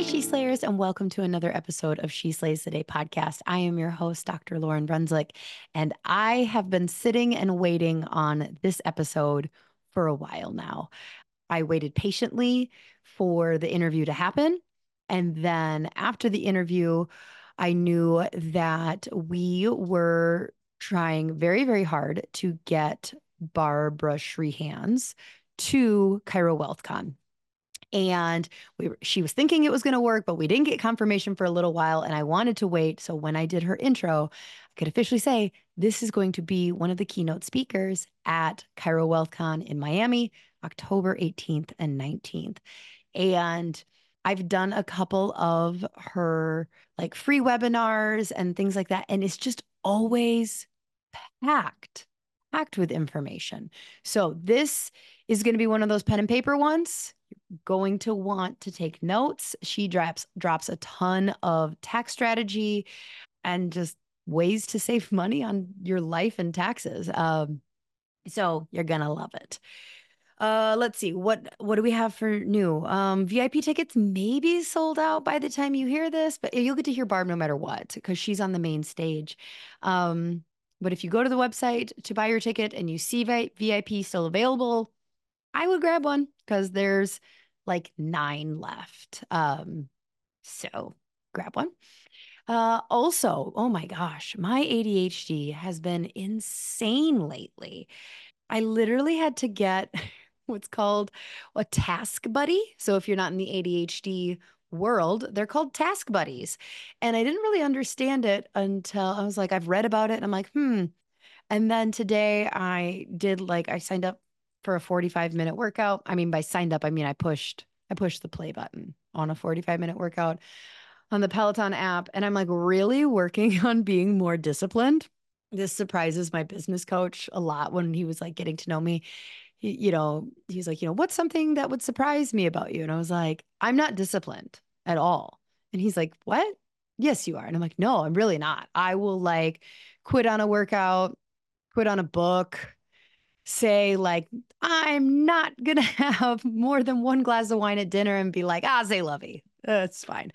She Slayers, and welcome to another episode of She Slays the Day podcast. I am your host, Dr. Lauren Brunswick, and I have been sitting and waiting on this episode for a while now. I waited patiently for the interview to happen. And then after the interview, I knew that we were trying very, very hard to get Barbara Shreehans to Cairo WealthCon. And she was thinking it was going to work, but we didn't get confirmation for a little while. And I wanted to wait. So when I did her intro, I could officially say this is going to be one of the keynote speakers at Cairo WealthCon in Miami, October 18th and 19th. And I've done a couple of her like free webinars and things like that. And it's just always packed with information. So this is going to be one of those pen and paper ones. You're going to want to take notes. She drops a ton of tax strategy and just ways to save money on your life and taxes. So you're going to love it. Let's see. What do we have for new? VIP tickets may be sold out by the time you hear this, but you'll get to hear Barb no matter what because she's on the main stage. But if you go to the website to buy your ticket and you see VIP still available, I would grab one because there's like 9 left. So grab one. Also, oh my gosh, my ADHD has been insane lately. I literally had to get what's called a task buddy. So if you're not in the ADHD world, they're called task buddies. And I didn't really understand it until I was like, I've read about it and I'm like, And then today I signed up for a 45-minute workout. I mean, by signed up, I mean I pushed the play button on a 45-minute workout on the Peloton app. And I'm like really working on being more disciplined. This surprises my business coach a lot when he was like getting to know me. He's like, what's something that would surprise me about you? And I was like, I'm not disciplined at all. And he's like, what? Yes, you are. And I'm like, no, I'm really not. I will like quit on a workout, quit on a book, say like, I'm not going to have more than one glass of wine at dinner and be like, say lovey. It's fine.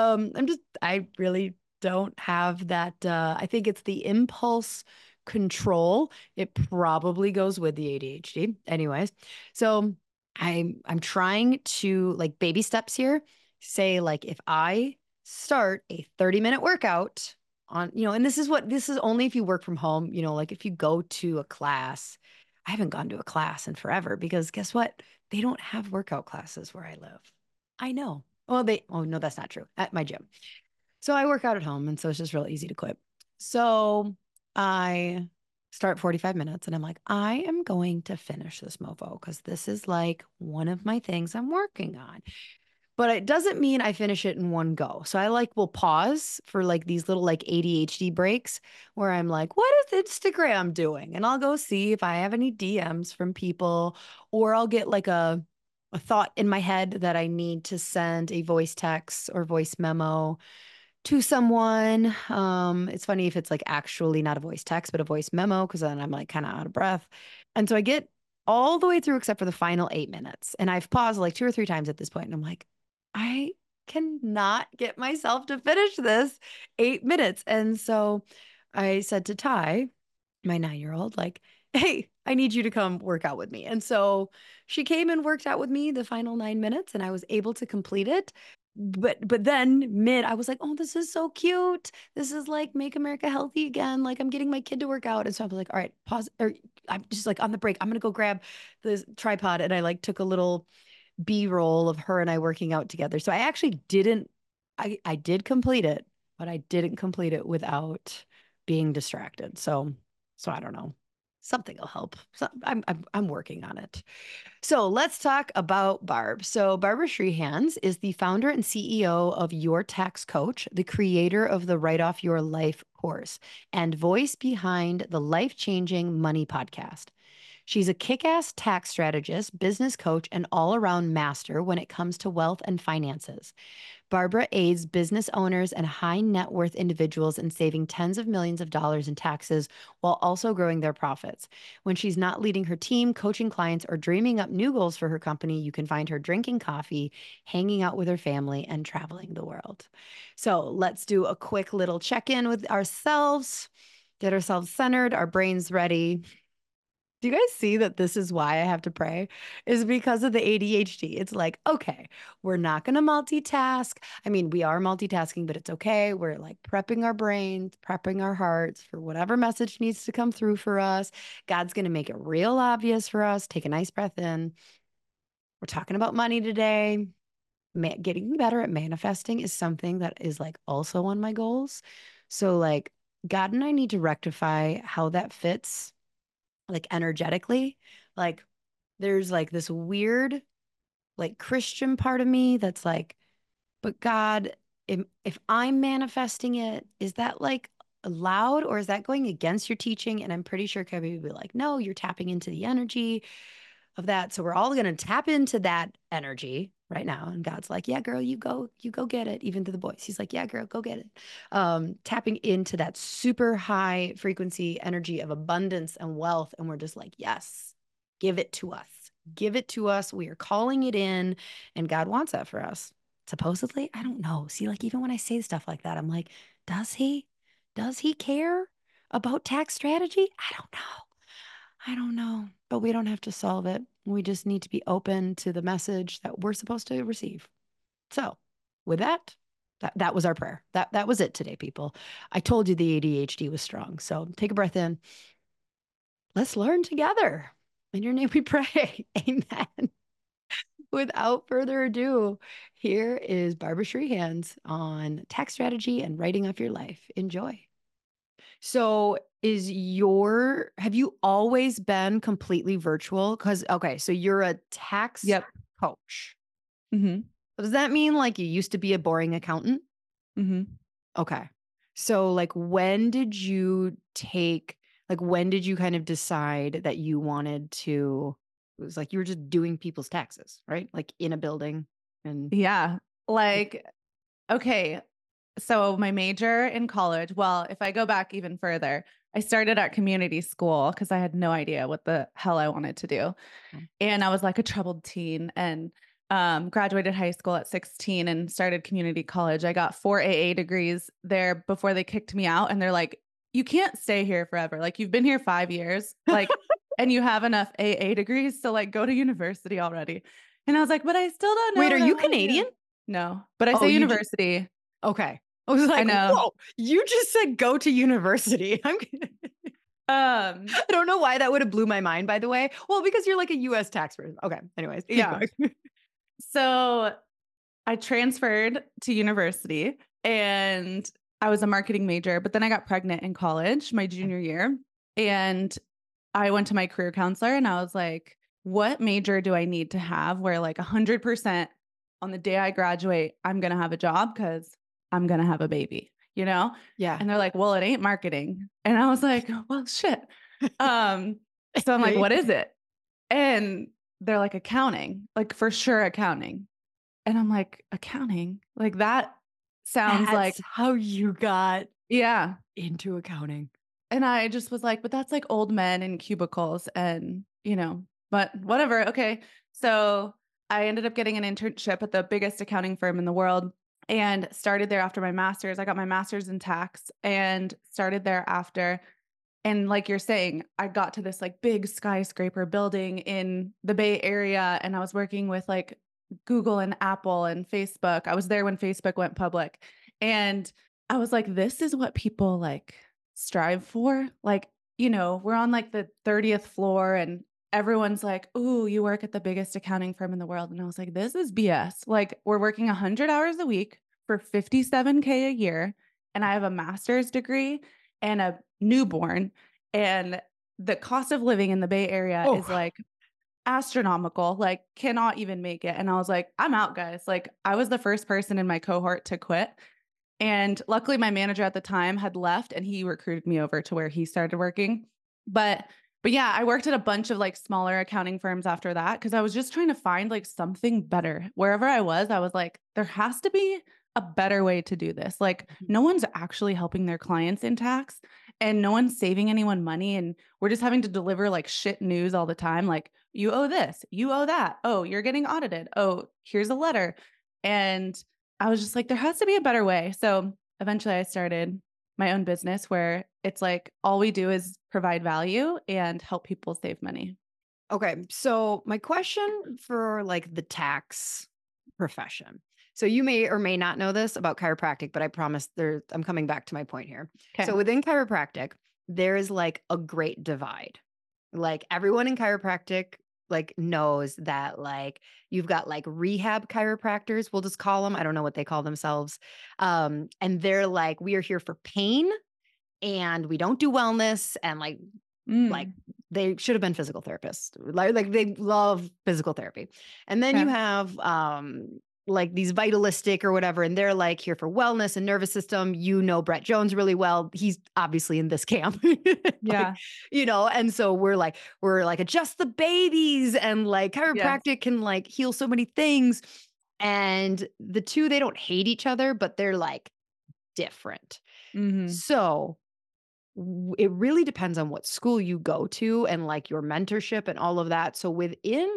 I really don't have that. I think it's the impulse control. It probably goes with the ADHD. Anyways, so I'm trying to like baby steps here. Say like if I start a 30-minute workout on, and this is only if you work from home, like if you go to a class. I haven't gone to a class in forever because guess what? They don't have workout classes where I live. I know. Oh no, that's not true. At my gym. So I work out at home. And so it's just real easy to quit. So I start 45 minutes and I'm like, I am going to finish this mofo because this is like one of my things I'm working on. But it doesn't mean I finish it in one go. So I like will pause for like these little like ADHD breaks where I'm like, what is Instagram doing? And I'll go see if I have any DMs from people, or I'll get like a thought in my head that I need to send a voice text or voice memo to someone. It's funny if it's like actually not a voice text, but a voice memo, because then I'm like kind of out of breath. And so I get all the way through except for the final 8 minutes. And I've paused like 2 or 3 times at this point, and I'm like, I cannot get myself to finish this 8 minutes. And so I said to Ty, my 9-year-old, like, hey, I need you to come work out with me. And so she came and worked out with me the final 9 minutes, and I was able to complete it. But then I was like, oh, this is so cute. This is like make America healthy again. Like I'm getting my kid to work out. And so I was like, all right, pause. Or I'm just like on the break. I'm gonna go grab the tripod. And I like took a little B-roll of her and I working out together. So I actually didn't, I did complete it, but I didn't complete it without being distracted. So I don't know. Something will help. So I'm working on it. So let's talk about Barb. So Barbara Shreehans is the founder and CEO of Your Tax Coach, the creator of the Write Off Your Life course, and voice behind the life-changing Money podcast. She's a kick-ass tax strategist, business coach, and all-around master when it comes to wealth and finances. Barbara aids business owners and high net worth individuals in saving tens of millions of dollars in taxes while also growing their profits. When she's not leading her team, coaching clients, or dreaming up new goals for her company, you can find her drinking coffee, hanging out with her family, and traveling the world. So let's do a quick little check in with ourselves, get ourselves centered, our brains ready. Do you guys see that this is why I have to pray? Is because of the ADHD. It's like, okay, we're not going to multitask. I mean, we are multitasking, but it's okay. We're like prepping our brains, prepping our hearts for whatever message needs to come through for us. God's going to make it real obvious for us. Take a nice breath in. We're talking about money today. Getting better at manifesting is something that is like also on my goals. So, like, God and I need to rectify how that fits like energetically. Like there's like this weird like Christian part of me that's like, but God, if I'm manifesting it, is that like allowed or is that going against your teaching? And I'm pretty sure Kevin would be like, no, you're tapping into the energy of that. So we're all going to tap into that energy right now. And God's like, yeah, girl, you go get it. Even to the boys. He's like, yeah, girl, go get it. Tapping into that super high frequency energy of abundance and wealth. And we're just like, yes, give it to us. Give it to us. We are calling it in. And God wants that for us. Supposedly, I don't know. See, like even when I say stuff like that, I'm like, does he? Does he care about tax strategy? I don't know. I don't know, but we don't have to solve it. We just need to be open to the message that we're supposed to receive. So, with that, that was our prayer. That was it today, people. I told you the ADHD was strong. So, take a breath in. Let's learn together. In your name we pray. Amen. Without further ado, here is Barbara Shreehands on tax strategy and writing off your life. Enjoy. So have you always been completely virtual? Because, okay, so you're a tax Yep. coach. Mm-hmm. Does that mean like you used to be a boring accountant? Mm-hmm. Okay. So like when did you kind of decide that you wanted to, it was like you were just doing people's taxes, right? Like in a building and Yeah. Like, okay. So my major in college, well, if I go back even further, I started at community school because I had no idea what the hell I wanted to do. And I was like a troubled teen and graduated high school at 16 and started community college. I got 4 AA degrees there before they kicked me out. And they're like, you can't stay here forever. Like you've been here 5 years, like, and you have enough AA degrees to like go to university already. And I was like, but I still don't know Wait, are what I you want to Canadian? do. No, but I Oh, say university. Okay. I was I like, know. whoa, you just said go to university. I don't know why that would have blew my mind, by the way. Well, because you're like a US tax person. Okay. Anyways, keep yeah. going. So I transferred to university and I was a marketing major, but then I got pregnant in college my junior year. And I went to my career counselor and I was like, what major do I need to have where like 100% on the day I graduate, I'm going to have a job because I'm going to have a baby, you know? Yeah. And they're like, well, it ain't marketing. And I was like, well, shit. So I'm like, what is it? And they're like, accounting, like for sure accounting. And I'm like, accounting? Like that sounds like how you got yeah. into accounting. And I just was like, but that's like old men in cubicles and, you know, but whatever. Okay. So I ended up getting an internship at the biggest accounting firm in the world and started there after my master's. I got my master's in tax and started there after. And like you're saying, I got to this like big skyscraper building in the Bay Area and I was working with like Google and Apple and Facebook. I was there when Facebook went public. And I was like, this is what people like strive for. Like, you know, we're on like the 30th floor and everyone's like, ooh, you work at the biggest accounting firm in the world. And I was like, this is BS. Like, we're working 100 hours a week for $57K a year. And I have a master's degree and a newborn. And the cost of living in the Bay Area is like astronomical, like cannot even make it. And I was like, I'm out, guys. Like, I was the first person in my cohort to quit. And luckily, my manager at the time had left and he recruited me over to where he started working. But But yeah, I worked at a bunch of like smaller accounting firms after that because I was just trying to find like something better. Wherever I was like, there has to be a better way to do this. Like, Mhm. no one's actually helping their clients in tax and no one's saving anyone money. And we're just having to deliver like shit news all the time. Like, you owe this, you owe that. Oh, you're getting audited. Oh, here's a letter. And I was just like, there has to be a better way. So eventually I started my own business where it's like all we do is provide value and help people save money. Okay. So my question for like the tax profession. So you may or may not know this about chiropractic, but I promise I'm coming back to my point here. Okay. So within chiropractic, there is like a great divide. Like everyone in chiropractic like knows that like you've got like rehab chiropractors, we'll just call them. I don't know what they call themselves. And they're like, we are here for pain and we don't do wellness and like Mm, they should have been physical therapists. Like they love physical therapy. And then you okay. have like these vitalistic or whatever, and they're like here for wellness and nervous system. You know Brett Jones really well. He's obviously in this camp. Like, Yeah. and so we're like adjust the babies and like Yes. chiropractic can like heal so many things. And the two, they don't hate each other, but they're like different. Hmm. So it really depends on what school you go to and like your mentorship and all of that. So within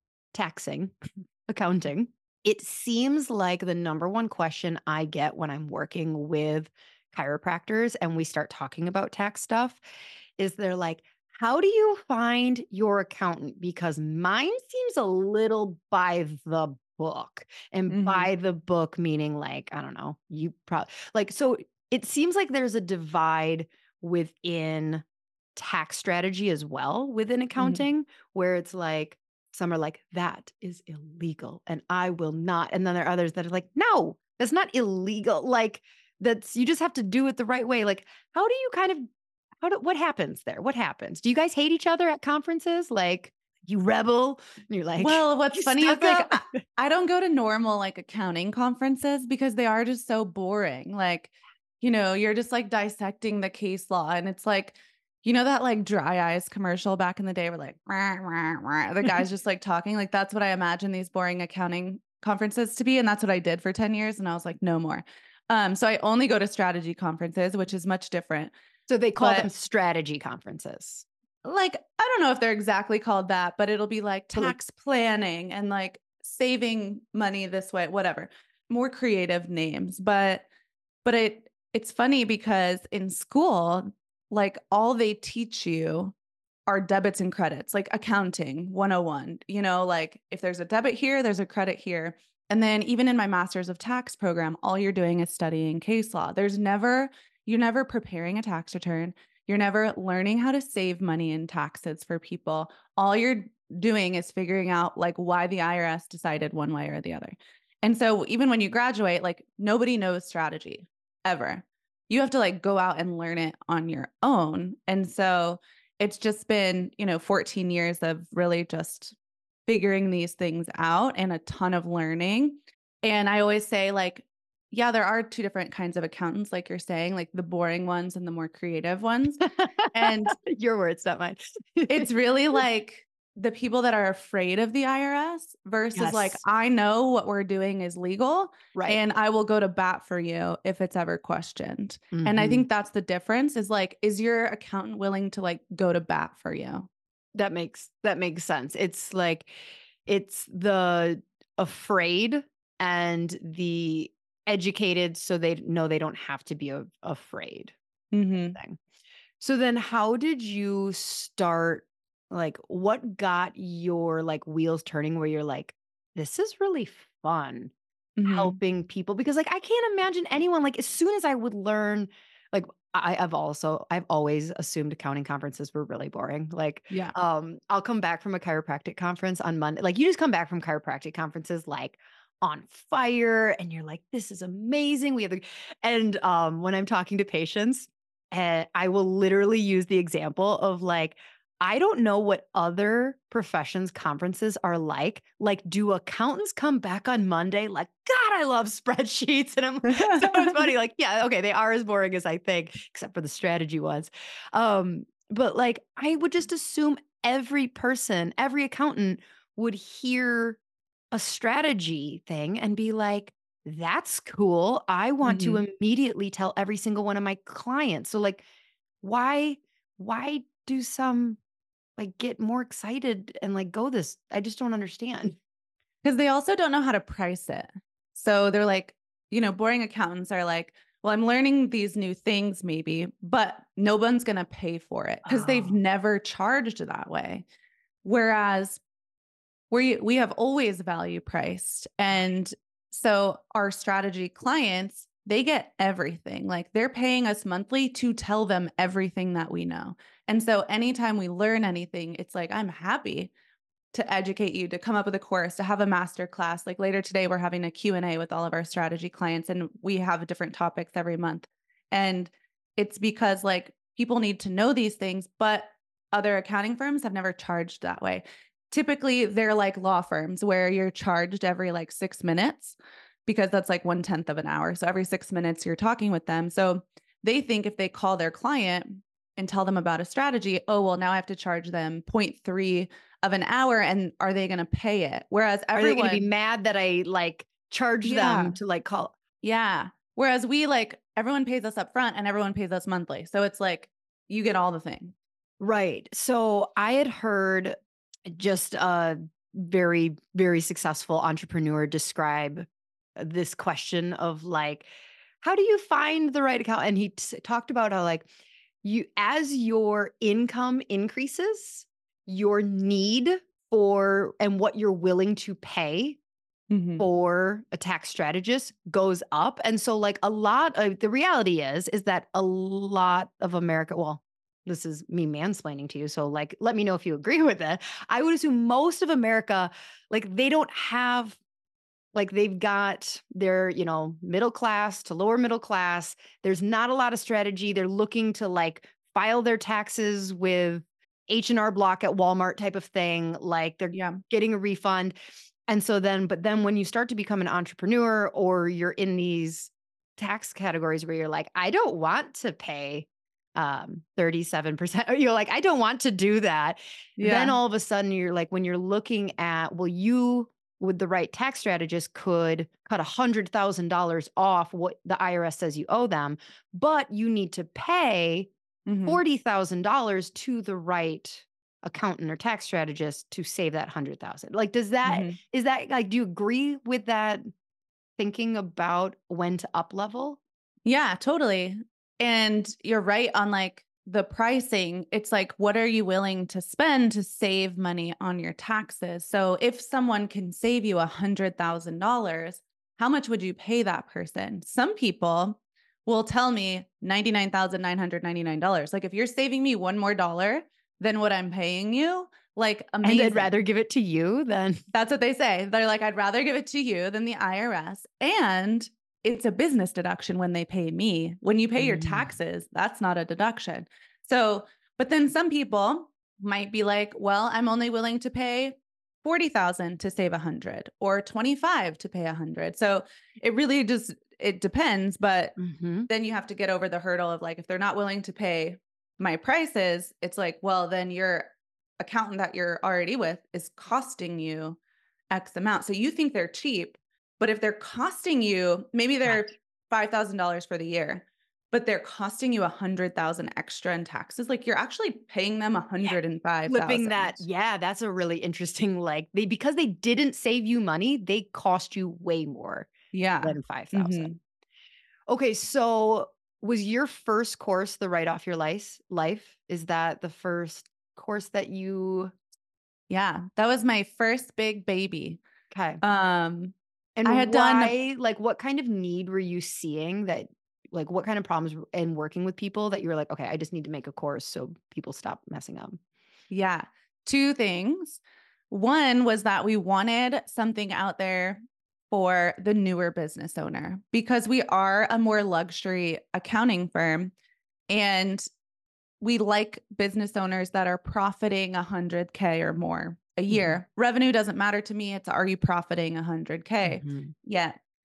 taxing, accounting, it seems like the number one question I get when I'm working with chiropractors and we start talking about tax stuff is they're like, how do you find your accountant? Because mine seems a little by the book. And Hmm. by the book, meaning like, I don't know, you probably like, so it seems like there's a divide within tax strategy as well within Hmm. accounting, where it's like, some are like, that is illegal and I will not. And then there are others that are like, no, that's not illegal. Like, that's, you just have to do it the right way. Like, how do you kind of, what happens there? What happens? Do you guys hate each other at conferences? Like, you rebel and you're like, Well, what's you funny is stuck like up? I don't go to normal like accounting conferences because they are just so boring. Like, you're just like dissecting the case law and it's like, that like dry eyes commercial back in the day where like "Rah, rah, rah," the guy's just like talking. Like that's what I imagine these boring accounting conferences to be. And that's what I did for 10 years. And I was like, no more. So I only go to strategy conferences, which is much different. So they call them But strategy conferences. like, I don't know if they're exactly called that, but it'll be like But like, tax planning and like saving money this way, whatever. More creative names. But it's funny because in school, like all they teach you are debits and credits, like accounting 101. Like if there's a debit here, there's a credit here. And then even in my master's of tax program, all you're doing is studying case law. You're never preparing a tax return. You're never learning how to save money in taxes for people. All you're doing is figuring out like why the IRS decided one way or the other. And so even when you graduate, like nobody knows strategy ever. You have to like go out and learn it on your own. And so it's just been, 14 years of really just figuring these things out and a ton of learning. And I always say, like, yeah, there are two different kinds of accountants, like you're saying, like the boring ones and the more creative ones. And your words, not mine. it's really like the people that are afraid of the IRS versus like, Yes. I know what we're doing is legal Right. and I will go to bat for you if it's ever questioned. And I Mhm. think that's the difference is like, is your accountant willing to like go to bat for you? That makes sense. It's like it's the afraid and the educated so they know they don't have to be afraid Hmm. thing. So then how did you start like what got your like wheels turning where you're like this is really fun Hmm. helping people because like I can't imagine anyone like as soon as I would learn like I've always assumed accounting conferences were really boring. Like Yeah. I'll come back from a chiropractic conference on Monday. Like you just come back from chiropractic conferences like on fire and you're like this is amazing. We have the and when I'm talking to patients I will literally use the example of like I don't know what other professions conferences are like. Like, do accountants come back on Monday? Like, God, I love spreadsheets. And I'm so it's funny. Like, yeah, okay, they are as boring as I think, except for the strategy ones. But like, I would just assume every person, every accountant would hear a strategy thing and be like, that's cool. I want to Mhm. immediately tell every single one of my clients. So like, why, why do some like get more excited and like go this? I just don't understand. 'Cause they also don't know how to price it. So they're like, boring accountants are like, "Well, I'm learning these new things maybe, but no one's gonna pay for it because 'cause they've Oh, never charged that way." Whereas we have always value priced. And so our strategy clients, they get everything. Like they're paying us monthly to tell them everything that we know. And so anytime we learn anything, it's like, I'm happy to educate you, to come up with a course, to have a master class. Like later today, we're having a Q&A with all of our strategy clients, and we have different topics every month. And it's because like people need to know these things, but other accounting firms have never charged that way. Typically, they're like law firms where you're charged every like 6 minutes because that's like 1/10 of an hour. So every 6 minutes you're talking with them. So they think if they call their client and tell them about a strategy, oh, well, now I have to charge them point 0.3 of an hour, and are they going to pay it? Whereas are they going to be everyone, mad that I like charge yeah, them to like call? yeah. Whereas we like everyone pays us up front and everyone pays us monthly. So it's like you get all the thing. Right. So I had heard just a very, very successful entrepreneur describe this question of like, how do you find the right account? And he talked about how like as your income increases, your need for and what you're willing to pay Mhm. for a tax strategist goes up. And so like a lot of the reality is that a lot of America, well, this is me mansplaining to you. So like let me know if you agree with it. I would assume most of America, like they don't have like they've got their, middle class to lower middle class. There's not a lot of strategy. They're looking to like file their taxes with H&R Block at Walmart type of thing. Like they're Yeah. getting a refund. And so then, but then when you start to become an entrepreneur or you're in these tax categories where you're like, I don't want to pay 37%, or you're like, I don't want to do that. Then Yeah. all of a sudden you're like, when you're looking at, well, you with the right tax strategist could cut $100,000 off what the IRS says you owe them, but you need to pay Mhm. $40,000 to the right accountant or tax strategist to save that 100,000. Like, Mhm. is that like, do you agree with that thinking about when to up level? Yeah, totally. And you're right on like the pricing. It's like, what are you willing to spend to save money on your taxes? So if someone can save you $100,000, how much would you pay that person? Some people will tell me $99,999. Like if you're saving me one more dollar than what I'm paying you, like And I'd rather amazing. give it to you than That's what they say. They're like, I'd rather give it to you than the IRS. And it's a business deduction when they pay me. When you pay your Mm, taxes, that's not a deduction. So, but then some people might be like, well, I'm only willing to pay 40,000 to save 100 or 25 to pay 100. So it really just it depends, but mhm. then you have to get over the hurdle of like if they're not willing to pay my prices, it's like, well, then your accountant that you're already with is costing you X amount. So you think they're cheap, but if they're costing you, maybe they're Right. $5,000 for the year, but they're costing you 100,000 extra in taxes, like you're actually paying them Yeah. Flipping 105,000. that, yeah, that's a really interesting, like, because they didn't save you money, they cost you way more Yeah. than 5,000. Mhm. Okay, so was your first course the Write Off Your Life? Is that the first course that you Yeah, that was my first big baby. 'kay. Um, I And had done why, like, what kind of need were you seeing that like, what kind of problems in working with people that you were like, "Okay, I just need to make a course so people stop messing up?" Yeah. 2 things. One was that we wanted something out there for the newer business owner because we are a more luxury accounting firm, and we like business owners that are profiting 100K or more a Mhm, year. Revenue doesn't matter to me. It's, are you profiting 100K? mhm. Yeah.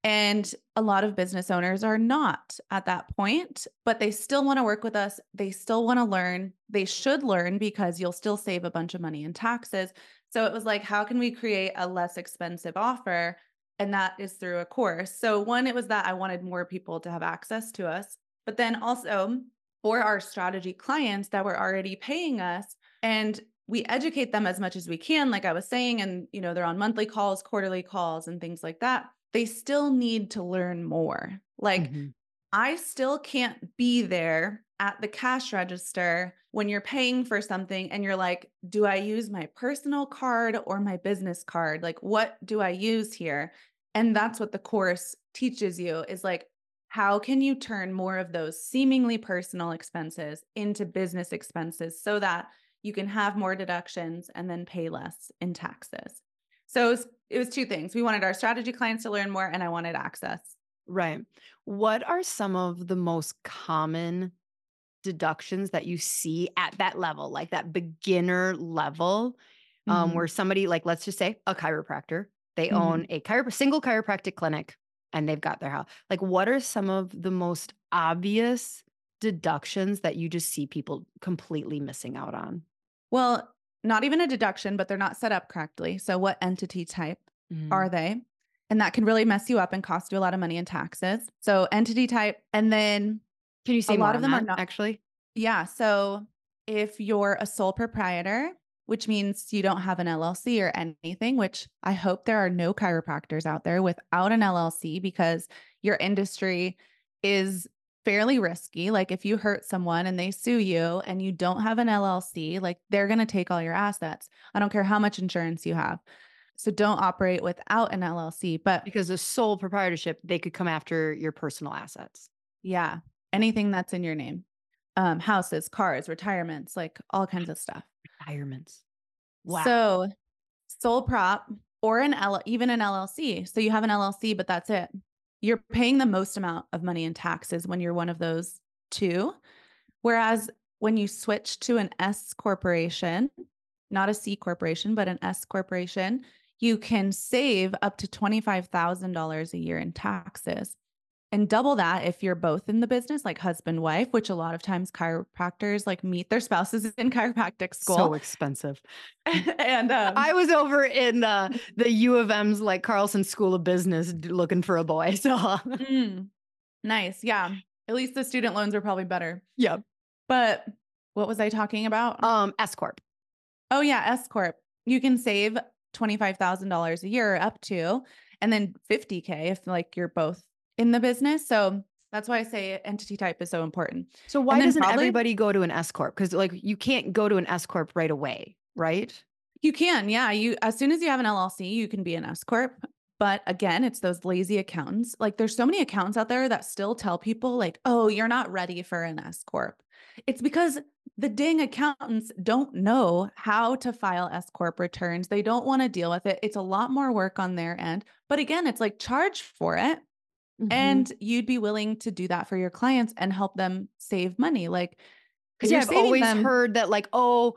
And a lot of business owners are not at that point, but they still want to work with us. They still want to learn. They should learn because you'll still save a bunch of money in taxes. So it was like, how can we create a less expensive offer? And that is through a course. So one, it was that I wanted more people to have access to us, but then also for our strategy clients that were already paying us, and we educate them as much as we can, like I was saying, and they're on monthly calls, quarterly calls, and things like that. They still need to learn more. Like, Mhm. I still can't be there at the cash register when you're paying for something and you're like, do I use my personal card or my business card? Like, what do I use here? And that's what the course teaches you is like, how can you turn more of those seemingly personal expenses into business expenses so that you can have more deductions and then pay less in taxes? So it was two things. We wanted our strategy clients to learn more, and I wanted access. Right. What are some of the most common deductions that you see at that level, like that beginner level, Mhm. where somebody, like, let's just say a chiropractor, they own Mhm. a single chiropractic clinic and they've got their house. Like, what are some of the most obvious deductions that you just see people completely missing out on? Well, not even a deduction, but they're not set up correctly. So what entity type are Mm. they? And that can really mess you up and cost you a lot of money in taxes. So entity type, and then Can you a say more lot of on them are that, not. actually? Yeah. So if you're a sole proprietor, which means you don't have an LLC or anything, which I hope there are no chiropractors out there without an LLC because your industry is fairly risky. Like if you hurt someone and they sue you and you don't have an LLC, like they're going to take all your assets. I don't care how much insurance you have. So don't operate without an LLC. But Because the sole proprietorship, they could come after your personal assets. yeah, Yeah. anything that's in your name, houses, cars, retirements, like all kinds of stuff. Retirements. Wow. So sole prop or even an LLC. So you have an LLC, but that's it. You're paying the most amount of money in taxes when you're one of those two. Whereas when you switch to an S corporation, not a C corporation, but an S corporation, you can save up to $25,000 a year in taxes. And double that if you're both in the business, like husband, wife, which a lot of times chiropractors like meet their spouses in chiropractic So school. expensive. And I was over in the U of M's like Carlson School of Business looking for a boy. So mm, nice. Yeah. At least the student loans are probably better. yeah. But what was I talking about? S corp. Oh, yeah. S Corp. You can save $25,000 a year up to, and then 50K if like you're both in the business. So that's why I say entity type is so important. So And why then doesn't probably everybody go to an S corp? Because like you can't go to an S corp right away, right? you can. Yeah. You, as soon as you have an LLC, you can be an S Corp. But again, it's those lazy accountants. Like there's so many accountants out there that still tell people like, oh, you're not ready for an S Corp. It's because the dang accountants don't know how to file S Corp returns. They don't want to deal with it. It's a lot more work on their end. But again, it's like charge for it. Mhm. And you'd be willing to do that for your clients and help them save money. Like, Because because yeah, you're I've saving always them. heard that like, oh,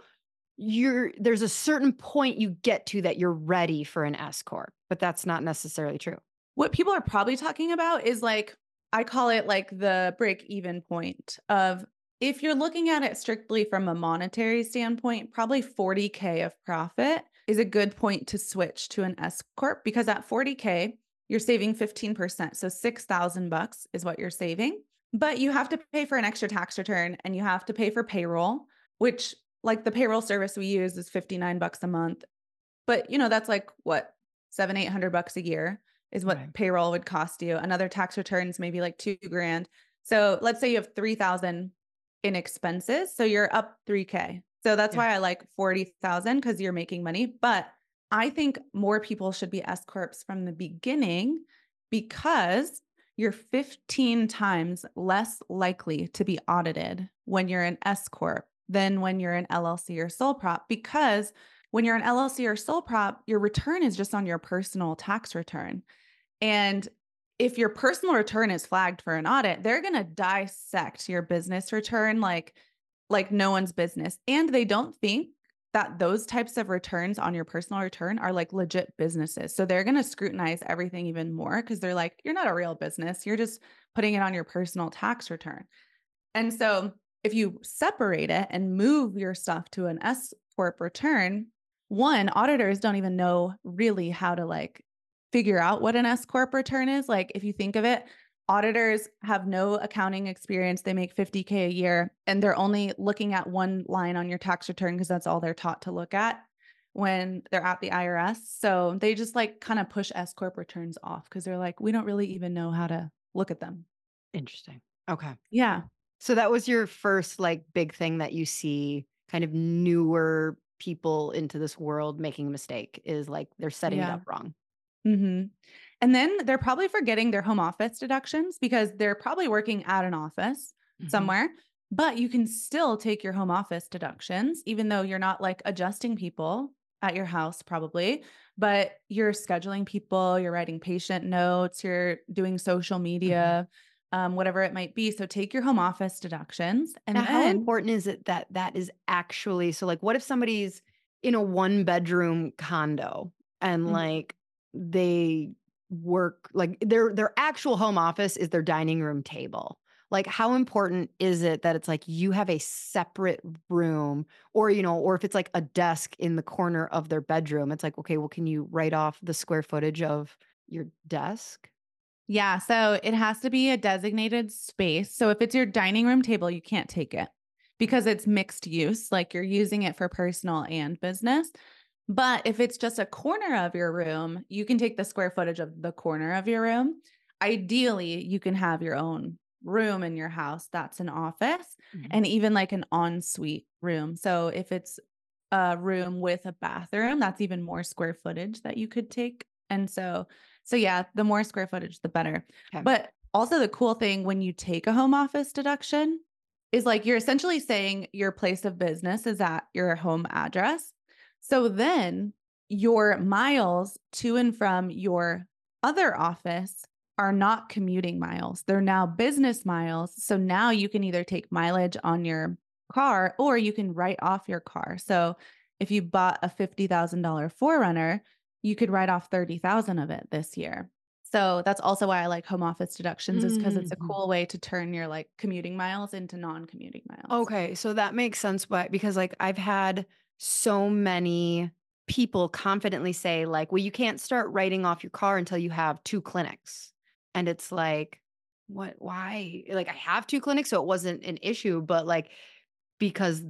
there's a certain point you get to that you're ready for an S corp, but that's not necessarily true. What people are probably talking about is like, I call it like the break even point of if you're looking at it strictly from a monetary standpoint, probably 40K of profit is a good point to switch to an S corp because at 40K, you're saving 15%. So 6,000 bucks is what you're saving, but you have to pay for an extra tax return and you have to pay for payroll, which like the payroll service we use is 59 bucks a month. But that's like what, 700-800 bucks a year is what Right. payroll would cost you. Another tax returns maybe like 2 grand. So let's say you have 3,000 in expenses. So you're up 3K. So that's Yeah. why I like 40,000 because you're making money. But I think more people should be S Corps from the beginning because you're 15 times less likely to be audited when you're an S Corp than when you're an LLC or sole prop because when you're an LLC or sole prop, your return is just on your personal tax return. And if your personal return is flagged for an audit, they're going to dissect your business return like no one's business. And they don't think that those types of returns on your personal return are like legit businesses. So they're going to scrutinize everything even more because they're like, you're not a real business. You're just putting it on your personal tax return. And so if you separate it and move your stuff to an S corp return, one, auditors don't even know really how to like figure out what an S corp return is. Like if you think of it, auditors have no accounting experience. They make 50K a year and they're only looking at one line on your tax return because that's all they're taught to look at when they're at the IRS. So they just like kind of push S corp returns off because they're like, we don't really even know how to look at them. Interesting. Okay. Yeah. So that was your first like big thing that you see kind of newer people into this world making a mistake is like they're setting it Yeah. up wrong. Mm-hmm. And then they're probably forgetting their home office deductions because they're probably working at an office somewhere, but you can still take your home office deductions, even though you're not like adjusting people at your house, probably, but you're scheduling people, you're writing patient notes, you're doing social media, whatever it might be. So take your home office deductions. And Now, how then, important is it that that is actually so like what if somebody's in a one bedroom condo and Mhm. like they work like their actual home office is their dining room table. Like how important is it that it's like you have a separate room or or if it's like a desk in the corner of their bedroom, it's like okay, well can you write off the square footage of your desk? Yeah, so it has to be a designated space. So if it's your dining room table, you can't take it because it's mixed use, like you're using it for personal and business. But if it's just a corner of your room, you can take the square footage of the corner of your room. Ideally, you can have your own room in your house that's an office Mhm. and even like an ensuite room. So if it's a room with a bathroom, that's even more square footage that you could take. And so yeah, the more square footage, the better. Okay. But also the cool thing when you take a home office deduction is like you're essentially saying your place of business is at your home address. So then your miles to and from your other office are not commuting miles. They're now business miles. So now you can either take mileage on your car or you can write off your car. So if you bought a $50,000 Forerunner, you could write off 30,000 of it this year. So that's also why I like home office deductions is because it's a Mhm. cool way to turn your like commuting miles into non-commuting miles. Okay, so that makes sense, but because like I've had so many people confidently say like, "Well, you can't start writing off your car until you have 2 clinics." And it's like, "What? Why?" Like I have 2 clinics, so it wasn't an issue, but like because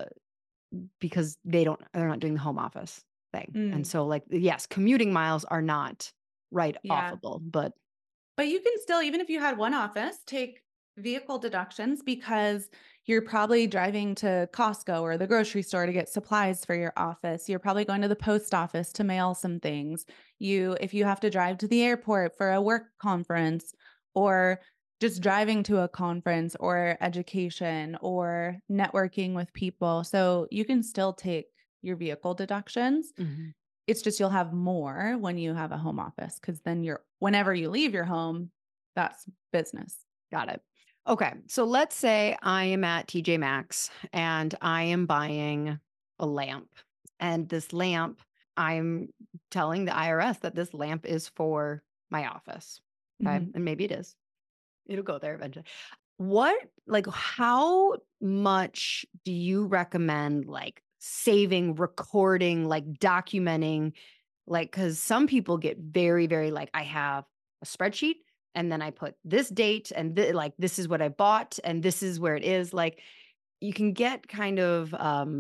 they're not doing the home office thing. And Mm, so like yes, commuting miles are not write yeah. offable, but But you can still, even if you had one office, take vehicle deductions because you're probably driving to Costco or the grocery store to get supplies for your office. You're probably going to the post office to mail some things. If you have to drive to the airport for a work conference or just driving to a conference or education or networking with people. So you can still take your vehicle deductions. Mhm. It's just you'll have more when you have a home office because then whenever you leave your home, that's business. Got it. Okay. So let's say I am at TJ Maxx and I am buying a lamp. And this lamp, I'm telling the IRS that this lamp is for my office. Okay. Mhm. And maybe it is. It'll go there eventually. What, like, how much do you recommend, like, saving, recording, like, documenting? Like, because some people get very, very like, I have a spreadsheet and then I put this date and like, this is what I bought and this is where it is. Like, you can get kind of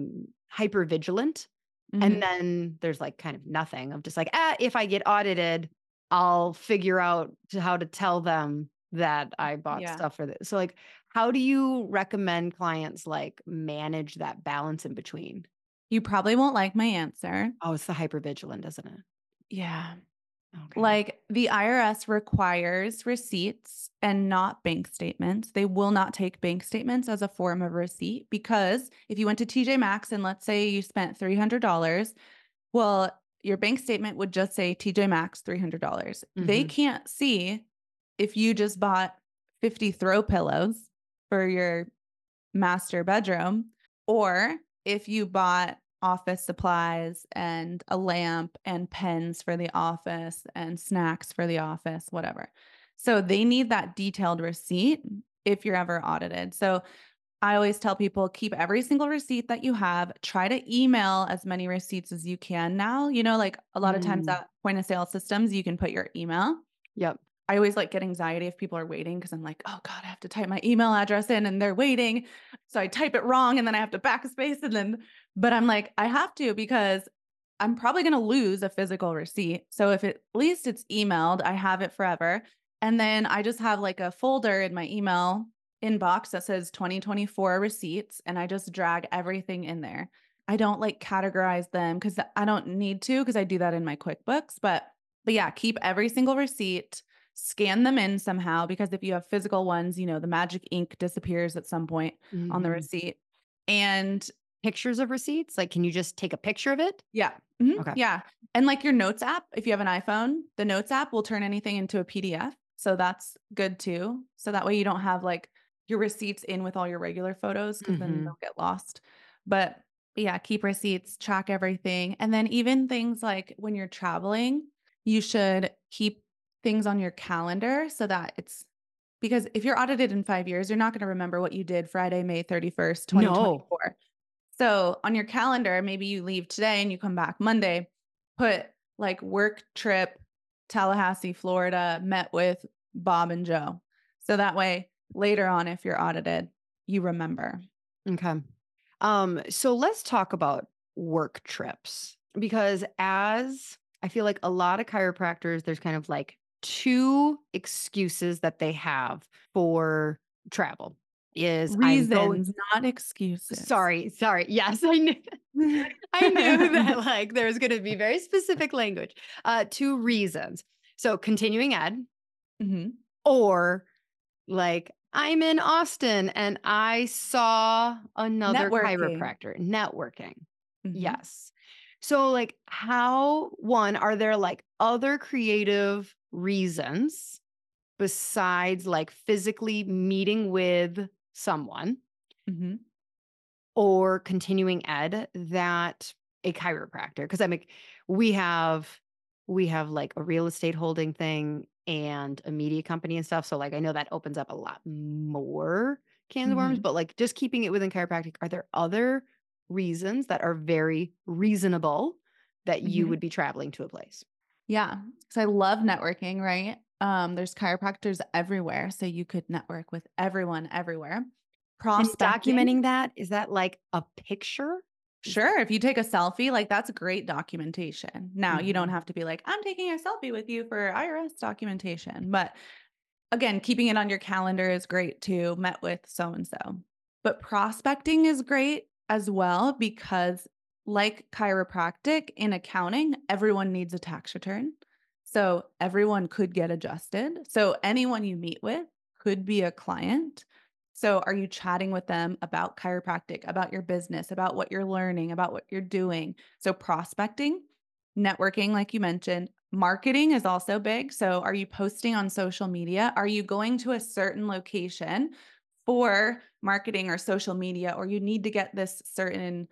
hyper vigilant. And Mhm. then there's like kind of nothing of just like, if I get audited, I'll figure out how to tell them that I bought Yeah. stuff for this. So like, how do you recommend clients like manage that balance in between? You probably won't like my answer. Oh, it's the hyper vigilant, isn't it? Yeah. Okay. Like the IRS requires receipts and not bank statements. They will not take bank statements as a form of receipt because if you went to TJ Maxx and let's say you spent $300, well, your bank statement would just say TJ Maxx $300. They Hmm. can't see if you just bought 50 throw pillows for your master bedroom or if you bought office supplies and a lamp and pens for the office and snacks for the office, whatever. So they need that detailed receipt if you're ever audited. So I always tell people keep every single receipt that you have. Try to email as many receipts as you can now. Like a lot of times Mm. at point of sale systems, you can put your email. Yep. I always like get anxiety if people are waiting because I'm like, oh God, I have to type my email address in and they're waiting. So I type it wrong and then I have to backspace but I'm like, I have to because I'm probably going to lose a physical receipt. So if at least it's emailed, I have it forever. And then I just have like a folder in my email inbox that says 2024 receipts and I just drag everything in there. I don't like categorize them because I don't need to because I do that in my QuickBooks. But yeah, keep every single receipt, scan them in somehow because if you have physical ones, the magic ink disappears at some point on the Mhm. receipt. And Pictures of receipts? Like, can you just take a picture of it? yeah. Mhm. Okay. Yeah. And like your notes app, if you have an iPhone, the notes app will turn anything into a PDF. So that's good too. So that way you don't have like your receipts in with all your regular photos because then Mhm. they'll get lost. But yeah, keep receipts, track everything. And then even things like when you're traveling, you should keep things on your calendar so that it's because if you're audited in 5 years, you're not going to remember what you did Friday, May 31st, No. 2024. So on your calendar, maybe you leave today and you come back Monday, put like work trip, Tallahassee, Florida, met with Bob and Joe. So that way later on, if you're audited, you remember. Okay. So let's talk about work trips because as I feel like a lot of chiropractors, there's kind of like two excuses that they have for travel is I'm going Reasons, not excuses. sorry. Yes, I knew I knew that like there was going to be very specific language. Two reasons. So continuing ed Mhm. or like, I'm in Austin and I saw another Networking. chiropractor networking. Mhm. Yes. So, like, are there like other creative reasons besides like physically meeting with someone Mhm. or continuing ed that a chiropractor? Because we have we have like a real estate holding thing and a media company and stuff. So like I know that opens up a lot more cans of worms, Mhm. but like just keeping it within chiropractic, are there other reasons that are very reasonable that you Mhm. would be traveling to a place? Yeah, because I love networking, right? There's chiropractors everywhere, so you could network with everyone everywhere. And Prospecting, documenting that, is that like a picture? Is sure, if you take a selfie, like that's great documentation. Now, you don't Mhm. have to be like, I'm taking a selfie with you for IRS documentation. But again, keeping it on your calendar is great too. Met with so and so. But prospecting is great as well because, like chiropractic in accounting, everyone needs a tax return. So everyone could get adjusted. So anyone you meet with could be a client. So are you chatting with them about chiropractic, about your business, about what you're learning, about what you're doing? So prospecting, networking, like you mentioned, marketing is also big. So, are you posting on social media? Are you going to a certain location for marketing or social media, or you need to get this certain,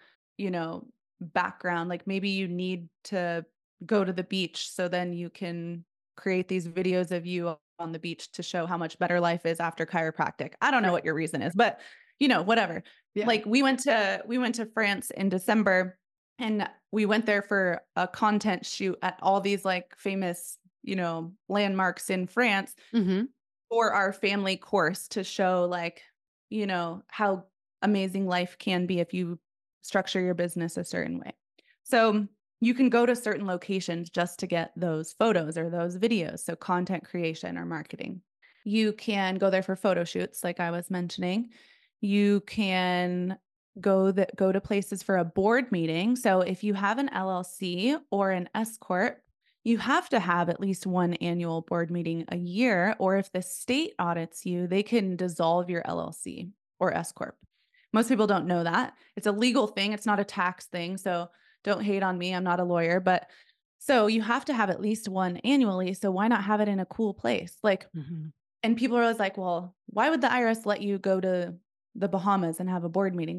background? Like maybe you need to go to the beach so then you can create these videos of you on the beach to show how much better life is after chiropractic. I don't know Right. what your reason is, but whatever. Yeah. Like we went to France in December and we went there for a content shoot at all these like famous, landmarks in France Mhm. for our family course to show like, how amazing life can be if you structure your business a certain way. So you can go to certain locations just to get those photos or those videos. So content creation or marketing. You can go there for photo shoots, like I was mentioning. You can go to places for a board meeting. So if you have an LLC or an S corp, you have to have at least one annual board meeting a year, or if the state audits you, they can dissolve your LLC or S corp. Most people don't know that. It's a legal thing, it's not a tax thing. So don't hate on me. I'm not a lawyer, but so you have to have at least one annually. So why not have it in a cool place? Like, Mhm. and people are always like, well, why would the IRS let you go to the Bahamas and have a board meeting? Well,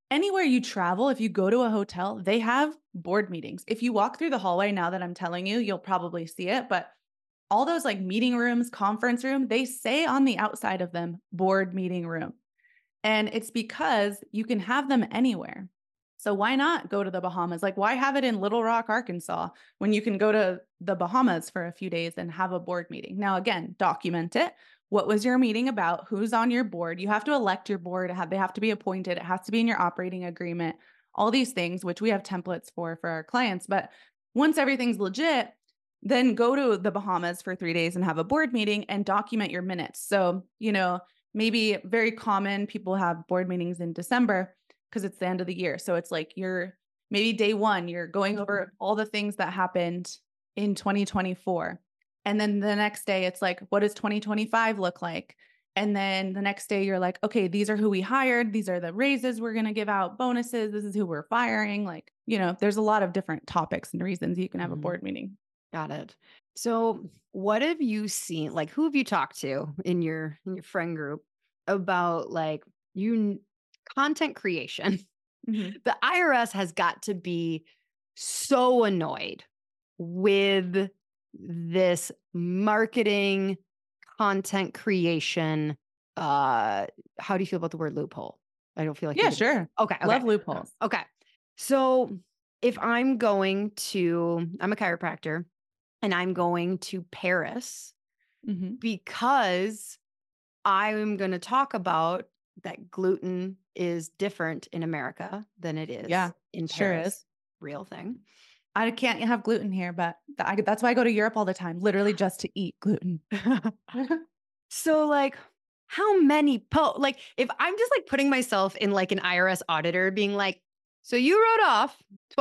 anywhere you travel, if you go to a hotel, they have board meetings. If you walk through the hallway, now that I'm telling you, you'll probably see it, but all those like meeting rooms, conference room, they say on the outside of them, board meeting room. And it's because you can have them anywhere. So why not go to the Bahamas? Like, why have it in Little Rock, Arkansas, when you can go to the Bahamas for a few days and have a board meeting? Now, again, document it. What was your meeting about? Who's on your board? You have to elect your board. They have to be appointed. It has to be in your operating agreement. All these things, which we have templates for our clients. But once everything's legit, then go to the Bahamas for 3 days and have a board meeting and document your minutes. So, maybe very common, people have board meetings in December because it's the end of the year. So it's like maybe day one, you're going over all the things that happened in 2024. And then the next day it's like, what does 2025 look like? And then the next day you're like, okay, these are who we hired. These are the raises we're going to give out, bonuses. This is who we're firing. Like, there's a lot of different topics and reasons you can have a board meeting. Got it. So what have you seen? Like, who have you talked to in your friend group about like content creation? Mm-hmm. The IRS has got to be so annoyed with this marketing content creation. How do you feel about the word loophole? I don't feel like Yeah, sure. Okay. Love loopholes. Okay. So if I'm a chiropractor and I'm going to Paris Mm-hmm. because I'm going to talk about that gluten is different in America than it is in Paris. Sure is. Real thing. I can't have gluten here, but that's why I go to Europe all the time, literally just to eat gluten. So like how many like if I'm just like putting myself in like an IRS auditor being like, so you wrote off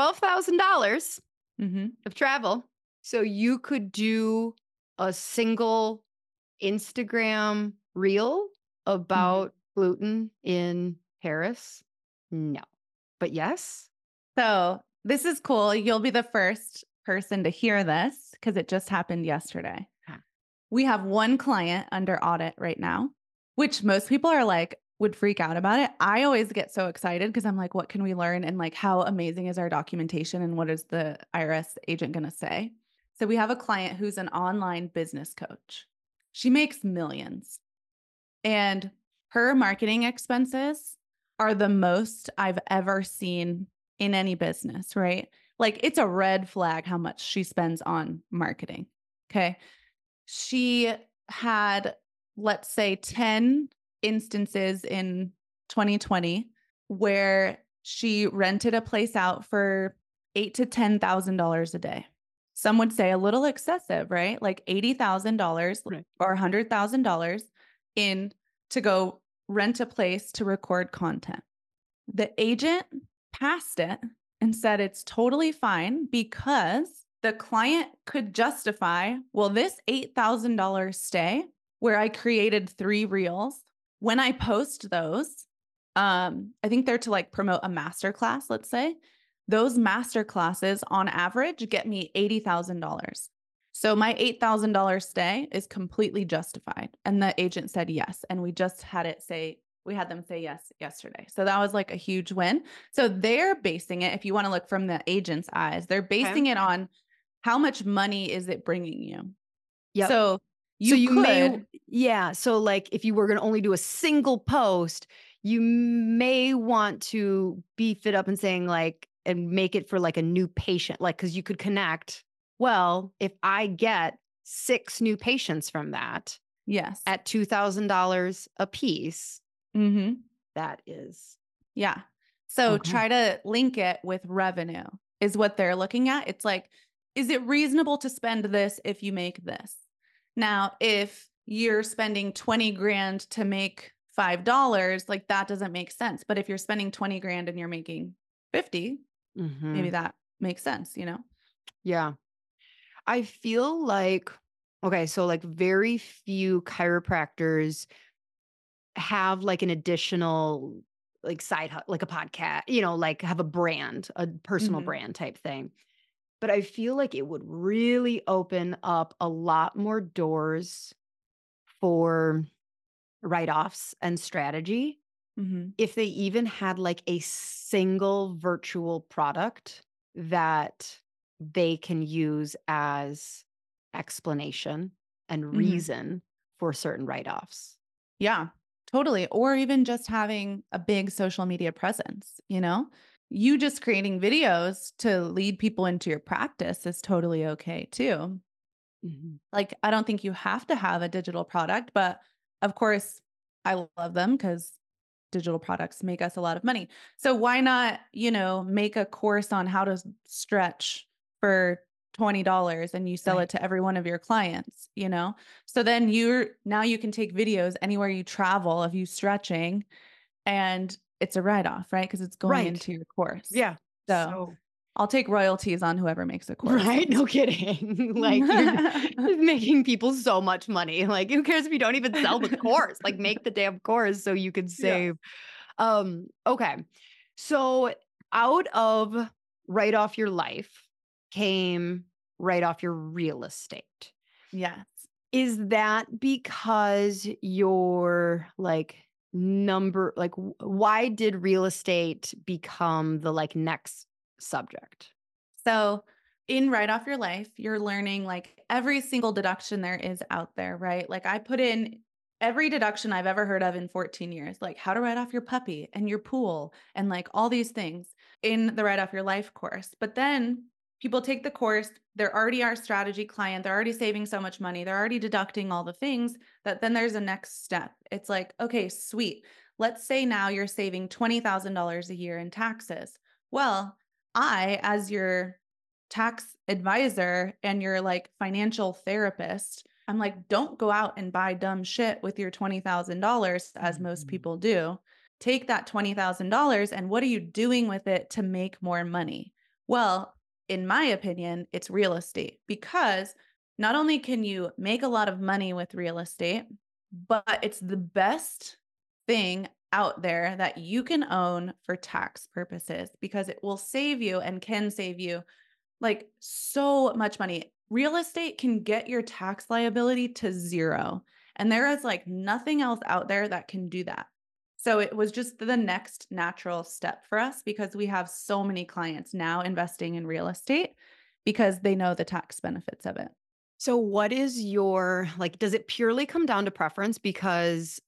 $12,000 of travel so you could do a single Instagram reel about gluten in Paris? No. But yes. So this is cool. You'll be the first person to hear this because it just happened yesterday. Huh. We have one client under audit right now, which most people are like, would freak out about it. I always get so excited because I'm like, what can we learn? And like, how amazing is our documentation? And what is the IRS agent going to say? So we have a client who's an online business coach. She makes millions. And her marketing expenses are the most I've ever seen in any business, right? Like it's a red flag how much she spends on marketing. Okay. She had, let's say, 10 instances in 2020 where she rented a place out for $8,000 to $10,000 a day. Some would say a little excessive, right? Like $80,000 or $100,000 in to go rent a place to record content. The agent passed it and said it's totally fine because the client could justify, well, this $8,000 stay where I created 3 reels, when I post those, I think they're to like promote a masterclass, let's say. Those masterclasses on average get me $80,000. So my $8,000 stay is completely justified. And the agent said yes. And we just had them say yes yesterday. So that was like a huge win. So they're basing it, if you want to look from the agent's eyes, they're basing it on how much money is it bringing you? Yep. So you could. So like if you were going to only do a single post, you may want to beef it up and saying like, and make it for like a new patient, like, cause you could connect. Well, if I get 6 new patients from that, yes, at $2,000 a piece, that is. Yeah. So try to link it with revenue is what they're looking at. It's like, is it reasonable to spend this if you make this? Now, if you're spending 20 grand to make $5, like that doesn't make sense. But if you're spending 20 grand and you're making 50, maybe that makes sense, Yeah. I feel like, so like very few chiropractors have like an additional like side, like a podcast, like have a brand, a personal brand type thing. But I feel like it would really open up a lot more doors for write-offs and strategy Mhm. if they even had like a single virtual product that they can use as explanation and Mhm. reason for certain write-offs. Yeah, totally. Or even just having a big social media presence, you know? You just creating videos to lead people into your practice is totally okay too. Mhm. Like, I don't think you have to have a digital product, but of course, I love them because digital products make us a lot of money. So why not, make a course on how to stretch for $20 and you sell Right. it to every one of your clients, you know? So then now you can take videos anywhere you travel of you stretching and it's a write-off, right? Because it's going Right. into your course. Yeah. So So I'll take royalties on whoever makes a course. right? No kidding. Like you're just making people so much money. Like who cares if you don't even sell the course? Like make the damn course so you can Yeah. save. Okay. So out of Write Off Your Life came Write Off Your Real Estate. Yes. Is that because your like why did real estate become the like next subject? So, in Write Off Your Life, you're learning like every single deduction there is out there, right? Like I put in every deduction I've ever heard of in 14 years, like how to write off your puppy and your pool and like all these things in the Write Off Your Life course. But then people take the course, they're already our strategy client, they're already saving so much money, they're already deducting all the things that then there's a next step. It's like, okay, sweet. Let's say now you're saving $20,000 a year in taxes. Well, I, as your tax advisor and your like financial therapist, I'm like, don't go out and buy dumb shit with your $20,000 as most Mhm. people do. Take that $20,000 and what are you doing with it to make more money? Well, in my opinion, it's real estate because not only can you make a lot of money with real estate, but it's the best thing out there that you can own for tax purposes because it will save you and can save you like so much money. Real estate can get your tax liability to zero. And there is like nothing else out there that can do that. So it was just the next natural step for us because we have so many clients now investing in real estate because they know the tax benefits of it. So what is your like does it purely come down to preference because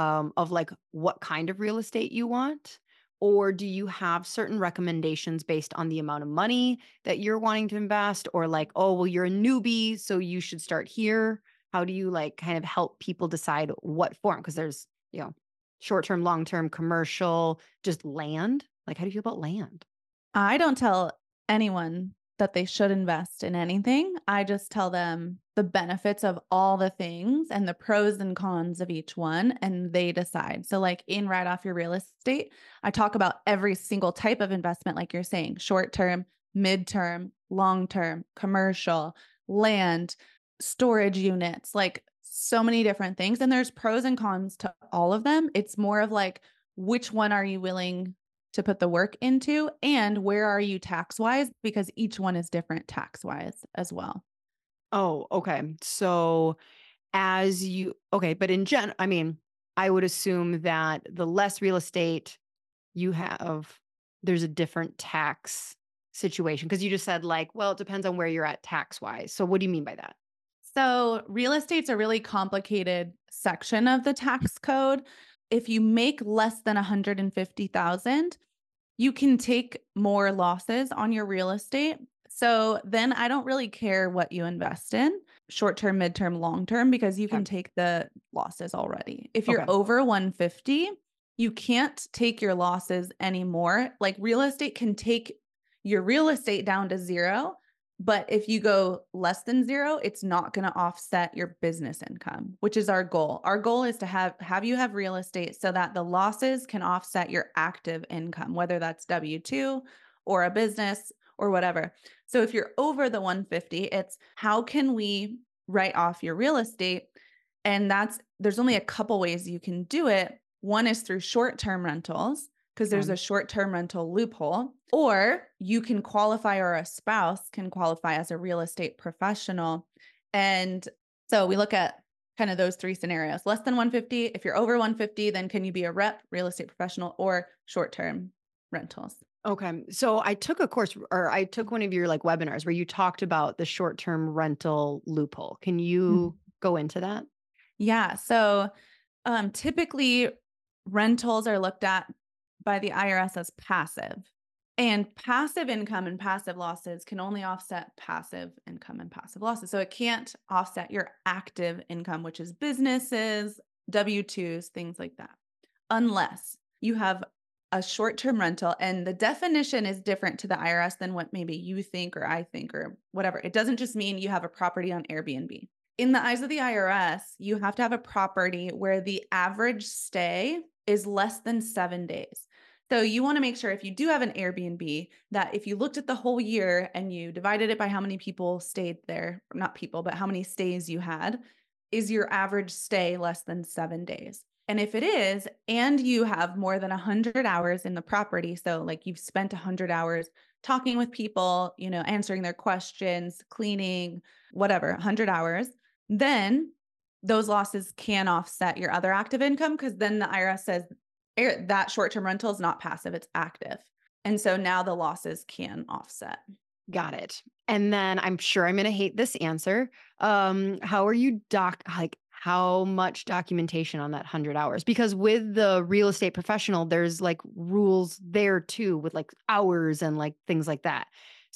of like what kind of real estate you want? Or do you have certain recommendations based on the amount of money that you're wanting to invest or like, oh, well, you're a newbie, so you should start here? How do you like kind of help people decide what form? Because there's, short-term, long-term, commercial, just land. Like, how do you feel about land? I don't tell anyone that they should invest in anything. I just tell them the benefits of all the things and the pros and cons of each one, and they decide. So, like in Write Off Your Real Estate, I talk about every single type of investment, like you're saying short term, mid-term, long term, commercial, land, storage units, like so many different things. And there's pros and cons to all of them. It's more of like, which one are you willing to put the work into and where are you tax wise because each one is different tax wise as well. Oh, okay. So okay, but I mean, I would assume that the less real estate you have, there's a different tax situation because you just said like, well, it depends on where you're at tax wise. So what do you mean by that? So, real estate's a really complicated section of the tax code. If you make less than 150,000, you can take more losses on your real estate. So, then I don't really care what you invest in, short term, midterm, long term because you Okay. can take the losses already. If you're Okay. over 150, you can't take your losses anymore. Like real estate can take your real estate down to zero, but if you go less than zero, it's not going to offset your business income, which is our goal. Our goal is to have you have real estate so that the losses can offset your active income, whether that's W-2 or a business or whatever. So if you're over the 150, it's how can we write off your real estate? And there's only a couple ways you can do it. One is through short-term rentals because there's Okay. a short-term rental loophole, or you can qualify or a spouse can qualify as a real estate professional. And so we look at kind of those three scenarios. Less than 150. If you're over 150, then can you be a rep, real estate professional, or short-term rentals? Okay. So I took a course or I took one of your like webinars where you talked about the short-term rental loophole. Can Mhm. you go into that? Yeah. So typically rentals are looked at by the IRS as passive. And passive income and passive losses can only offset passive income and passive losses. So it can't offset your active income, which is businesses, W-2s, things like that, unless you have a short-term rental. And the definition is different to the IRS than what maybe you think or I think or whatever. It doesn't just mean you have a property on Airbnb. In the eyes of the IRS, you have to have a property where the average stay is less than 7 days. So you want to make sure if you do have an Airbnb that if you looked at the whole year and you divided it by how many people stayed there, not people, but how many stays you had, is your average stay less than 7 days? And if it is, and you have more than 100 hours in the property, so like you've spent 100 hours talking with people, answering their questions, cleaning, whatever, 100 hours, then those losses can offset your other active income because then the IRS says that short-term rental is not passive, it's active. And so now the losses can offset. Got it. And then I'm sure I'm going to hate this answer. How are you how much documentation on that 100 hours? Because with the real estate professional, there's like rules there too with like hours and like things like that.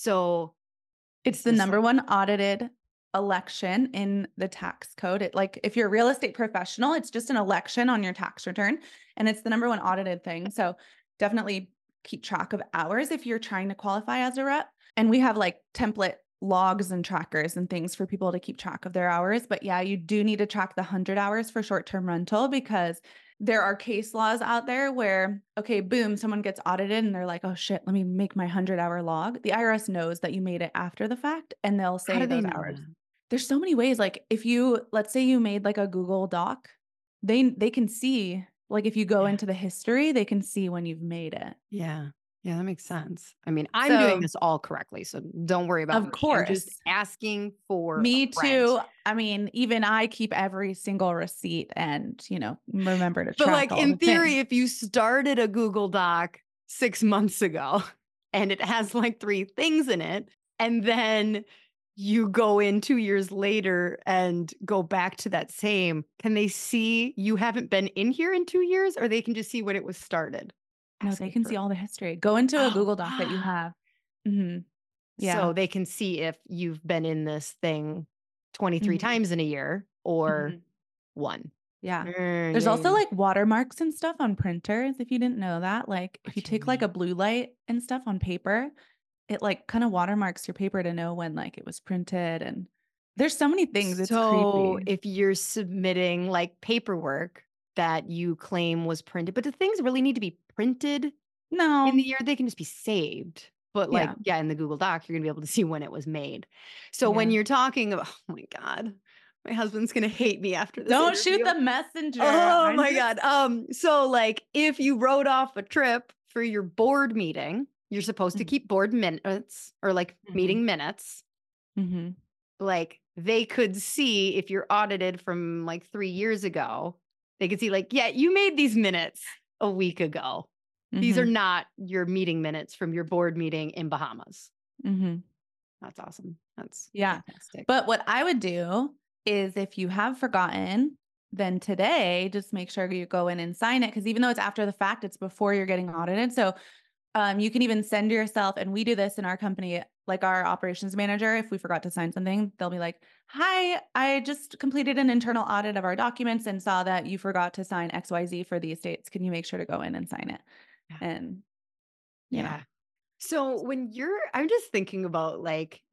So It's is the this number like, one audited election in the tax code. If you're a real estate professional, it's just an election on your tax return, and it's the number one audited thing. So definitely keep track of hours if you're trying to qualify as a rep. And we have like template logs and trackers and things for people to keep track of their hours. But yeah, you do need to track the 100 hours for short-term rental because there are case laws out there where, okay, boom, someone gets audited and they're like, oh shit, let me make my 100-hour log. The IRS knows that you made it after the fact and they'll how say do they those know hours. that? There's so many ways. Like if you, let's say you made like a Google Doc, they can see, like if you go Yeah. into the history, they can see when you've made it. Yeah. Yeah, that makes sense. I mean, I'm doing So this all correctly, so don't worry about of me. I'm just course, asking for a me friend. too. I mean, even I keep every single receipt and, remember to But track like all in the things. theory, if you started a Google Doc 6 months ago and it has like three things in it, and then you go in 2 years later and go back to that same, can they see you haven't been in here in 2 years, or they can just see when it was started? No, they Asking can see for all the history. Go into a oh Google Doc that you wow. have. Mhm. So Yeah. they can see if you've been in this thing 23 Mhm. times in a year or Mhm. one. Yeah. There's Yeah, also yeah. like watermarks and stuff on printers if you didn't know that. Like if What you do you take like a mean? blue light and stuff on paper, it like kind of watermarks your paper to know when like it was printed and there's so many things. It's So creepy. if you're submitting like paperwork that you claim was printed, but do things really need to be printed in the No. year? They can just be saved. But like, Yeah. yeah, in the Google Doc, you're gonna be able to see when it was made. So when Yeah. you're talking about, oh my God, my husband's gonna hate me after this Don't shoot interview. the messenger. Oh I'm my just God. So like if you wrote off a trip for your board meeting, you're supposed to Mhm. keep board minutes or like Mhm. meeting minutes. Mhm. Like they could see if you're audited from like 3 years ago, they could see like, yeah, you made these minutes a week ago. These are Mhm. not your meeting minutes from your board meeting in Bahamas. Mhm. That's awesome. That's Yeah. fantastic. But what I would do is if you have forgotten, then today just make sure you go in and sign it. Because even though it's after the fact, it's before you're getting audited. So you can even send yourself, and we do this in our company, like our operations manager, if we forgot to sign something, they'll be like, hi, I just completed an internal audit of our documents and saw that you forgot to sign XYZ for the estates. Can you make sure to go in and sign it? Yeah. And, you know, Yeah. So I'm just thinking about like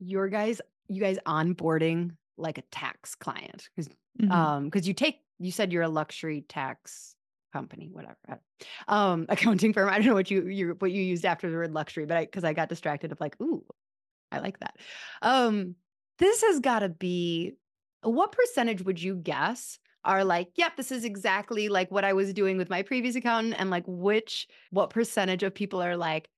you guys onboarding like a tax client mhm. because you said you're a luxury tax company, whatever, accounting firm. I don't know what you used after the word luxury, but because I got distracted of like, ooh, I like that. Um, this has got to be what percentage would you guess are like, yep, this is exactly like what I was doing with my previous accountant, and like what percentage of people are like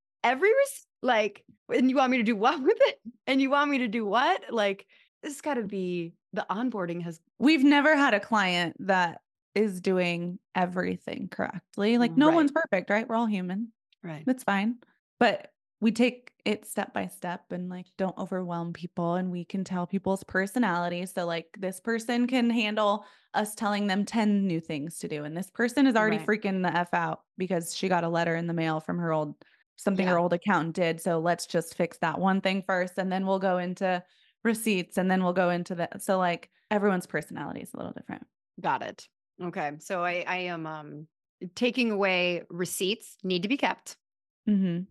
like, and you want me to do what with it? And you want me to do what? Like, this has got to be the onboarding has We've never had a client that is doing everything correctly. Like no right, one's perfect, right? We're all human. right. It's fine. But we take it step by step and like don't overwhelm people, and we can tell people's personalities. So like this person can handle us telling them 10 new things to do. And this person is already Right. freaking the F out because she got a letter in the mail from her old something her Yeah, old accountant did. So let's just fix that one thing first, and then we'll go into receipts, and then we'll go into that. So like everyone's personality is a little different. got it. Okay. So I am taking away receipts need to be kept. Mm-hmm.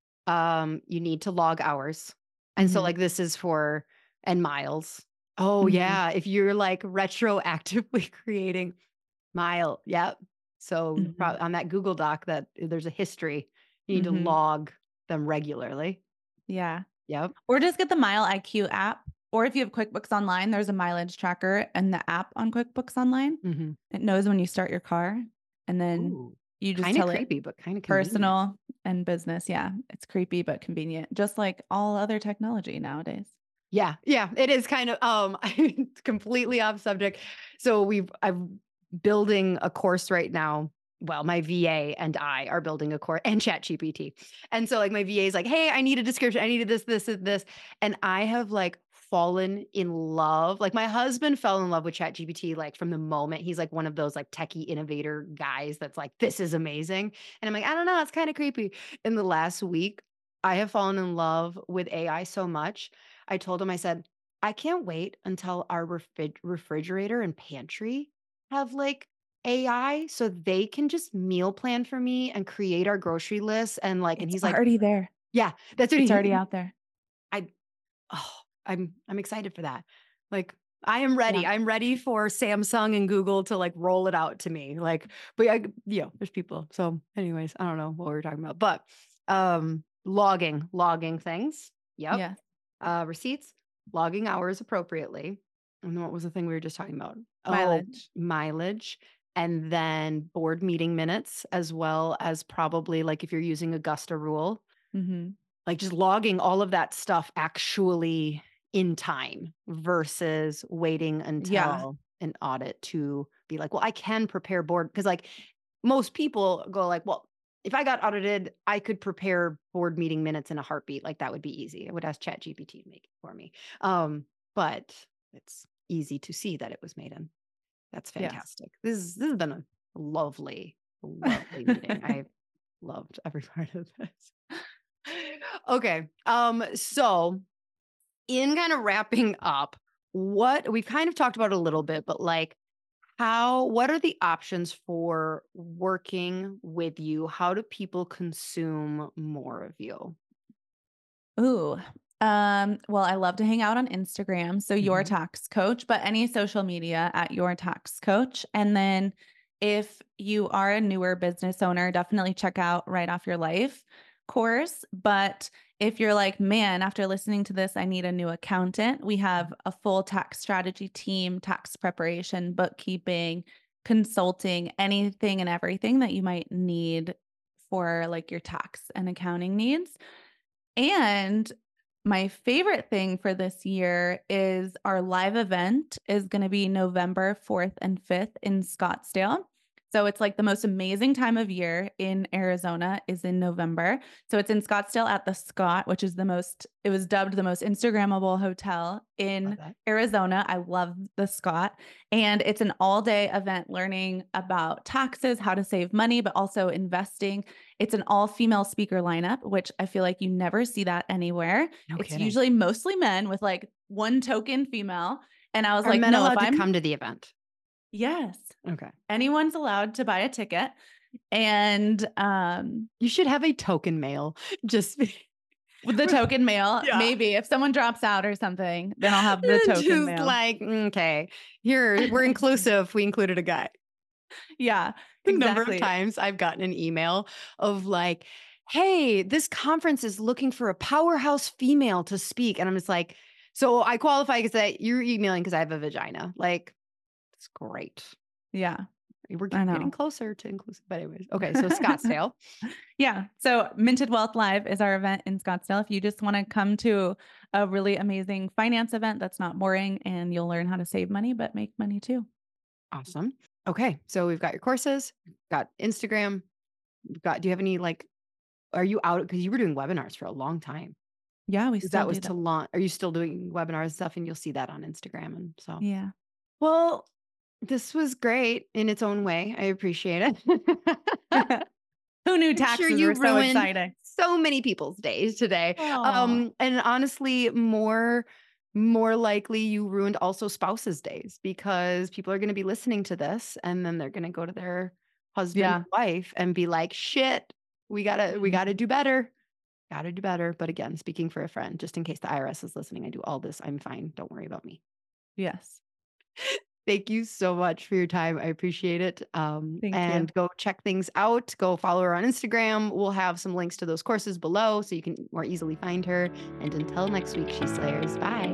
You need to log hours. And so Mm-hmm. like this is for and miles. Oh Mm-hmm. yeah, if you're like retroactively creating mile, yep. So Mm-hmm. on that Google Doc that there's a history, you need to Mm-hmm. log them regularly. Yeah. Yep. Or just get the Mile IQ app. Or if you have QuickBooks Online, there's a mileage tracker and the app on QuickBooks Online. Mhm. It knows when you start your car, and then Ooh. you just Kind of tell it creepy, but kind of convenient. personal and business. Yeah. It's creepy, but convenient, just like all other technology nowadays. Yeah, yeah, it is kind of completely off subject. So I'm building a course right now. Well, my VA and I are building a course and ChatGPT. And so like my VA is like, "Hey, I need a description. I needed this and this." And I have like fallen in love. Like my husband fell in love with ChatGPT like from the moment he's like one of those like techie innovator guys that's like, "This is amazing." And I'm like, "I don't know, it's kind of creepy." In the last week, I have fallen in love with AI so much. I told him, I said, I can't wait until our refrigerator and pantry have like AI so they can just meal plan for me and create our grocery list. And like, and It's he's like, already there. yeah, that's what It's already out there. I, oh, I'm excited for that. Like, I am ready. Yeah. I'm ready for Samsung and Google to like roll it out to me. Like, but there's people. So anyways, I don't know what we were talking about, but, logging things. Yep. Yeah. Receipts, logging hours appropriately. And what was the thing we were just talking about? Oh, Mileage. mileage. And then board meeting minutes, as well as probably like if you're using Augusta rule, Mm-hmm. like just logging all of that stuff actually in time versus waiting Yeah. until an audit to be like, well, I can prepare board. Cause like most people go like, well, if I got audited, I could prepare board meeting minutes in a heartbeat. Like that would be easy. I would ask ChatGPT to make it for me. But it's easy to see that it was made in. That's Yes. fantastic. This has been a lovely, lovely meeting. I loved every part of this. Okay. So in kind of wrapping up, what we've kind of talked about a little bit, but like what are the options for working with you? How do people consume more of you? Ooh. Well, I love to hang out on Instagram. So your Mhm. tax coach, but any social media at your tax coach. And then if you are a newer business owner, definitely check out Write Off Your Life course. But if you're like, man, after listening to this, I need a new accountant, we have a full tax strategy team, tax preparation, bookkeeping, consulting, anything and everything that you might need for like your tax and accounting needs. And my favorite thing for this year is our live event is going to be November 4th and 5th in Scottsdale. So it's like the most amazing time of year in Arizona is in November. So it's in Scottsdale at the Scott, which is it was dubbed the most Instagrammable hotel Love in that. Arizona. I love the Scott. And it's an all day event learning about taxes, how to save money, but also investing. It's an all female speaker lineup, which I feel like you never see that anywhere. No It's kidding. usually mostly men with like one token female. And I was Are like, men no, if allowed to I'm, come to the event? yes, Okay. anyone's allowed to buy a ticket. And You should have a token mail. Just with the token mail, yeah. maybe if someone drops out or something, then I'll have the token Just mail. like, okay, here we're inclusive. We included a guy. Yeah, The number of exactly. times I've gotten an email of like, hey, this conference is looking for a powerhouse female to speak. And I'm just like, so I qualify because you're emailing because I have a vagina. Like, it's great. Yeah, We're I getting know. closer to inclusive. But anyways, okay. So Scottsdale. Yeah. So Minted Wealth Live is our event in Scottsdale. If you just want to come to a really amazing finance event that's not boring, and you'll learn how to save money, but make money too. Awesome. Okay. So we've got your courses, got Instagram, do you have any like, are you out? Because you were doing webinars for a long time. Yeah, we still That was do that. to launch. Are you still doing webinars stuff? And you'll see that on Instagram. And so, Yeah. well, this was great in its own way. I appreciate it. Who knew I'm sure taxes were you so ruined exciting? so many people's days today. Oh, And honestly, more likely you ruined also spouses' days because people are going to be listening to this and then they're going to go to their husband yeah. or wife and be like, "Shit, we Mhm. got to do better. Got to do better." But again, speaking for a friend, just in case the IRS is listening, I do all this. I'm fine. Don't worry about me. Yes. Thank you so much for your time. I appreciate it. Thank you. And go check things out. Go follow her on Instagram. We'll have some links to those courses below so you can more easily find her. And until next week, She Slayers. Bye.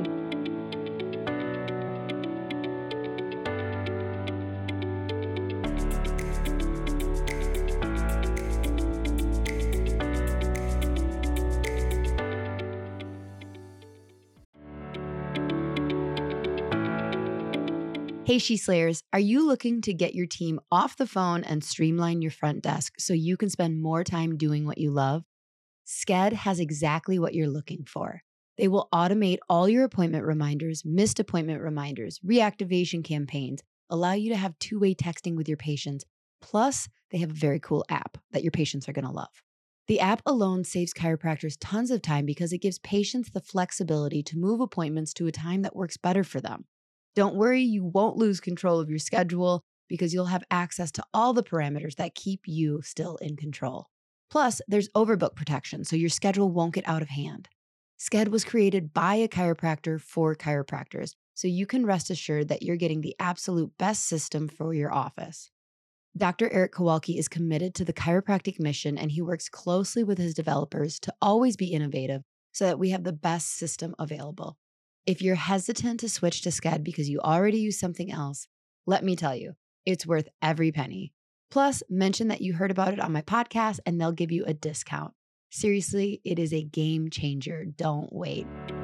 Hey, She Slayers, are you looking to get your team off the phone and streamline your front desk so you can spend more time doing what you love? Sked has exactly what you're looking for. They will automate all your appointment reminders, missed appointment reminders, reactivation campaigns, allow you to have two-way texting with your patients. Plus, they have a very cool app that your patients are going to love. The app alone saves chiropractors tons of time because it gives patients the flexibility to move appointments to a time that works better for them. Don't worry, you won't lose control of your schedule because you'll have access to all the parameters that keep you still in control. Plus, there's overbook protection, so your schedule won't get out of hand. Sked was created by a chiropractor for chiropractors, so you can rest assured that you're getting the absolute best system for your office. Dr. Eric Kowalki is committed to the chiropractic mission, and he works closely with his developers to always be innovative so that we have the best system available. If you're hesitant to switch to Sked because you already use something else, let me tell you, it's worth every penny. Plus, mention that you heard about it on my podcast and they'll give you a discount. Seriously, it is a game changer. Don't wait.